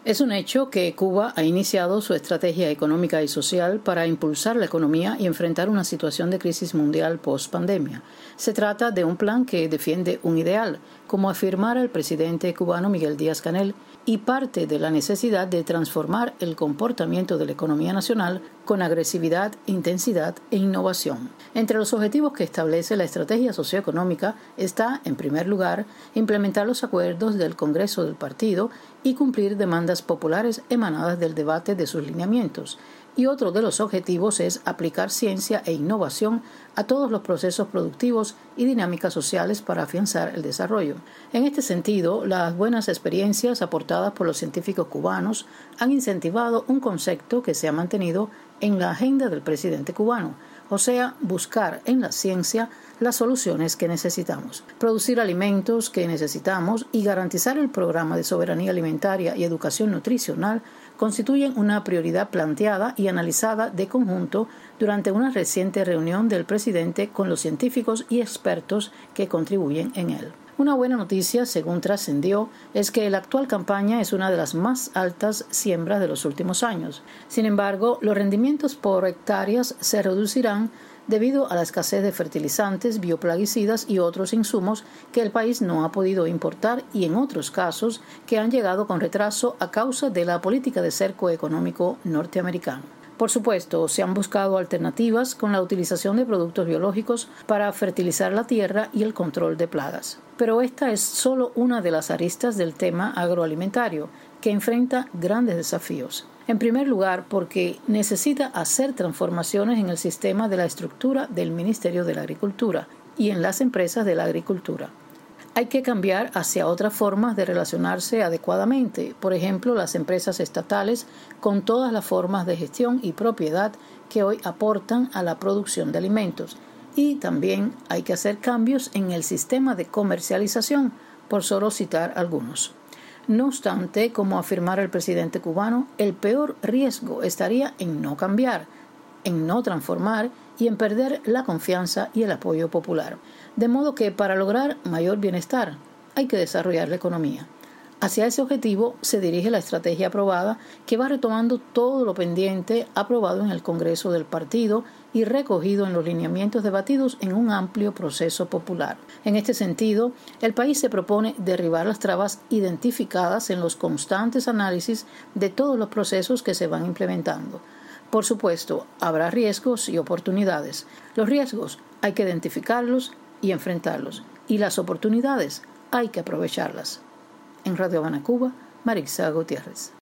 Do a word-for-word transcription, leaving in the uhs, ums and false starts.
Es un hecho que Cuba ha iniciado su estrategia económica y social para impulsar la economía y enfrentar una situación de crisis mundial post-pandemia. Se trata de un plan que defiende un ideal, como afirmara el presidente cubano Miguel Díaz-Canel, y parte de la necesidad de transformar el comportamiento de la economía nacional con agresividad, intensidad e innovación. Entre los objetivos que establece la estrategia socioeconómica está, en primer lugar, implementar los acuerdos del Congreso del Partido y cumplir demandas populares emanadas del debate de sus lineamientos. Y otro de los objetivos es aplicar ciencia e innovación a todos los procesos productivos y dinámicas sociales para afianzar el desarrollo. En este sentido, las buenas experiencias aportadas por los científicos cubanos han incentivado un concepto que se ha mantenido en la agenda del presidente cubano, o sea, buscar en la ciencia las soluciones que necesitamos, producir alimentos que necesitamos y garantizar el programa de soberanía alimentaria y educación nutricional constituyen una prioridad planteada y analizada de conjunto durante una reciente reunión del presidente con los científicos y expertos que contribuyen en él. Una buena noticia, según trascendió, es que la actual campaña es una de las más altas siembras de los últimos años. Sin embargo, los rendimientos por hectáreas se reducirán debido a la escasez de fertilizantes, bioplaguicidas y otros insumos que el país no ha podido importar y en otros casos que han llegado con retraso a causa de la política de cerco económico norteamericano. Por supuesto, se han buscado alternativas con la utilización de productos biológicos para fertilizar la tierra y el control de plagas. Pero esta es solo una de las aristas del tema agroalimentario, que enfrenta grandes desafíos. En primer lugar, porque necesita hacer transformaciones en el sistema de la estructura del Ministerio de la Agricultura y en las empresas de la agricultura. Hay que cambiar hacia otras formas de relacionarse adecuadamente, por ejemplo, las empresas estatales con todas las formas de gestión y propiedad que hoy aportan a la producción de alimentos. Y también hay que hacer cambios en el sistema de comercialización, por solo citar algunos. No obstante, como afirmara el presidente cubano, el peor riesgo estaría en no cambiar, en no transformar y en perder la confianza y el apoyo popular. De modo que para lograr mayor bienestar hay que desarrollar la economía. Hacia ese objetivo se dirige la estrategia aprobada, que va retomando todo lo pendiente aprobado en el Congreso del Partido y recogido en los lineamientos debatidos en un amplio proceso popular. En este sentido, el país se propone derribar las trabas identificadas en los constantes análisis de todos los procesos que se van implementando. Por supuesto, habrá riesgos y oportunidades. Los riesgos hay que identificarlos y enfrentarlos, y las oportunidades hay que aprovecharlas. En Radio Habana, Cuba, Maritza Gutiérrez.